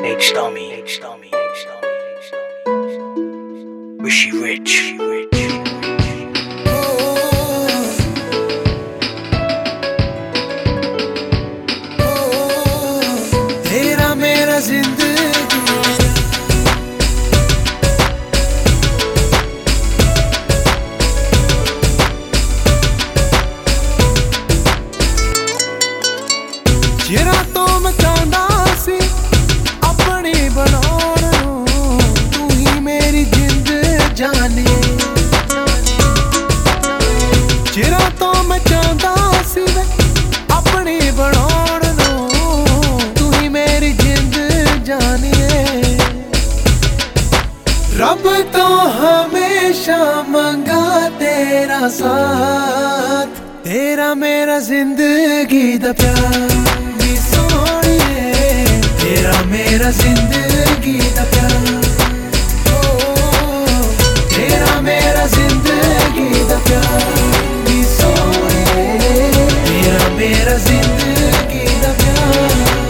H-Dummy, Rishi Rich. तेरा मेरा जिंदगी ਜਿਹੜਾ ਤੋਂ ਮੈਂ ਚਾਹੁੰਦਾ ਸੀ ਆਪਣੀ ਬਣਾਉਣ ਨੂੰ ਤੂੰ ਹੀ ਮੇਰੀ ਜਿੰਦ ਜਾਨੇ ਜਿਹੜਾ ਤੋਂ ਮੈਂ ਚਾਹੁੰਦਾ ਸੀ ਆਪਣੀ ਬਣਾਉਣ ਨੂੰ ਤੂੰ ਹੀ ਮੇਰੀ ਜਿੰਦ ਜਾਨੀਏ ਰੱਬ ਤੋਂ ਹਮੇਸ਼ਾ ਮੰਗਾ ਤੇਰਾ ਸਾਥ तेरा मेरा जिंदगी दा प्यार नी सोनिए तेरा मेरा जिंदगी दा प्यार तेरा मेरा जिंदगी दा प्यार नी सोनिए तेरा मेरा जिंदगी दा प्यार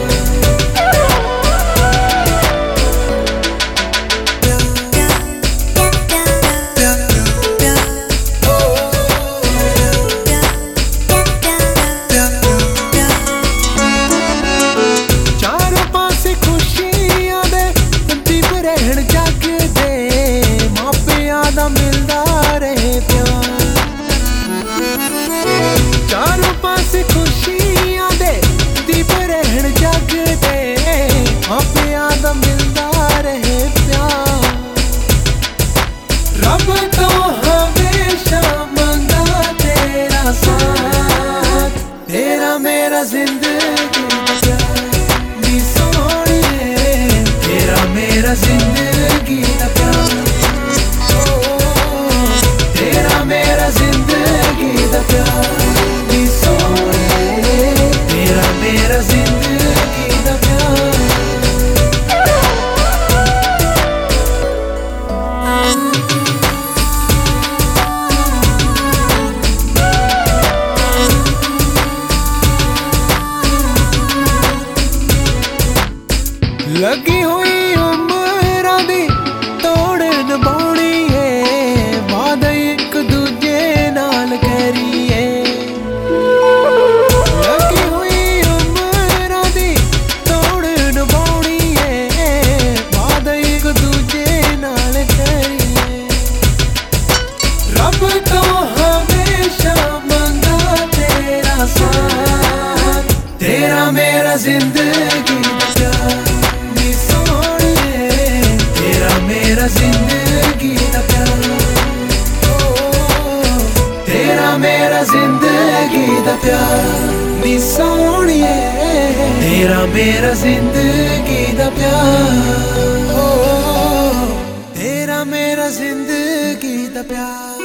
मेरा जिंदगी दा प्यार नी सोनिए तेरा मेरा जिंदगी दा प्यार तेरा मेरा जिंदगी दा प्यार नी सोनिए तेरा मेरा जिंदगी दा प्यार लगी हुई उम्रां दी तोड़ निभाउणी है वादा एक दूजे नाल करिए लगी हुई उम्रां दी तोड़ निभाउणी है वादा एक दूजे नाल करिए रब तो हमेशा मंगा तेरा साथ तेरा मेरा जिंदगी दा मेरा जिंदगी दा प्यार तेरा मेरा जिंदगी दा प्यार नी सोनिए तेरा मेरा जिंदगी दा प्यार तेरा मेरा जिंदगी दा प्यार।